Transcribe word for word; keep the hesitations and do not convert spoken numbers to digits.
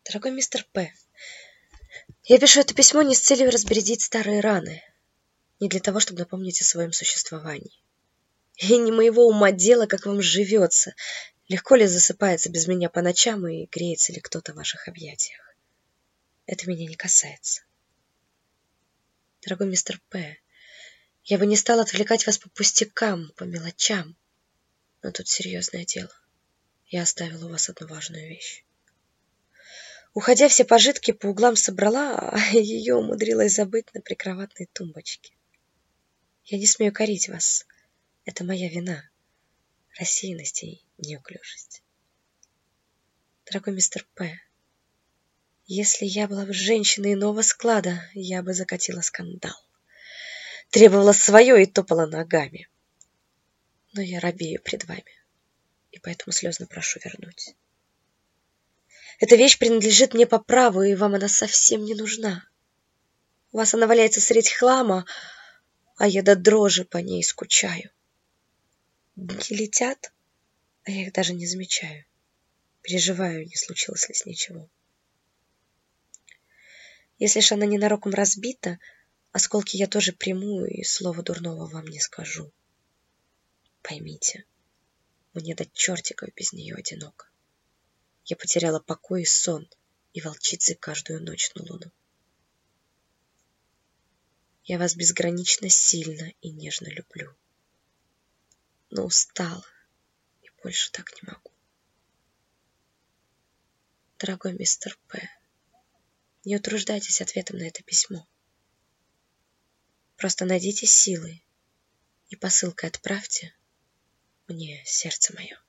Дорогой мистер П, я пишу это письмо не с целью разбередить старые раны, не для того, чтобы напомнить о своем существовании. И не моего ума дело, как вам живется, легко ли засыпается без меня по ночам и греется ли кто-то в ваших объятиях. Это меня не касается. Дорогой мистер П, я бы не стала отвлекать вас по пустякам, по мелочам, но тут серьезное дело. Я оставила у вас одну важную вещь. Уходя, все пожитки по углам собрала, а ее умудрилась забыть на прикроватной тумбочке. Я не смею корить вас. Это моя вина. Рассеянность и неуклюжесть. Дорогой мистер П, если я была бы женщиной иного склада, я бы закатила скандал. Требовала свое и топала ногами. Но я робею пред вами, и поэтому слезно прошу вернуть. Эта вещь принадлежит мне по праву, и вам она совсем не нужна. У вас она валяется средь хлама, а я до дрожи по ней скучаю. Дни летят, а я их даже не замечаю. Переживаю, не случилось ли с ничего. Если ж она ненароком разбита, осколки я тоже приму и слова дурного вам не скажу. Поймите, мне до чертиков без нее одиноко. Я потеряла покой и сон, и волчицей каждую ночь на луну. Я вас безгранично сильно и нежно люблю, но устала и больше так не могу. Дорогой мистер П, не утруждайтесь ответом на это письмо. Просто найдите силы и посылкой отправьте мне сердце мое.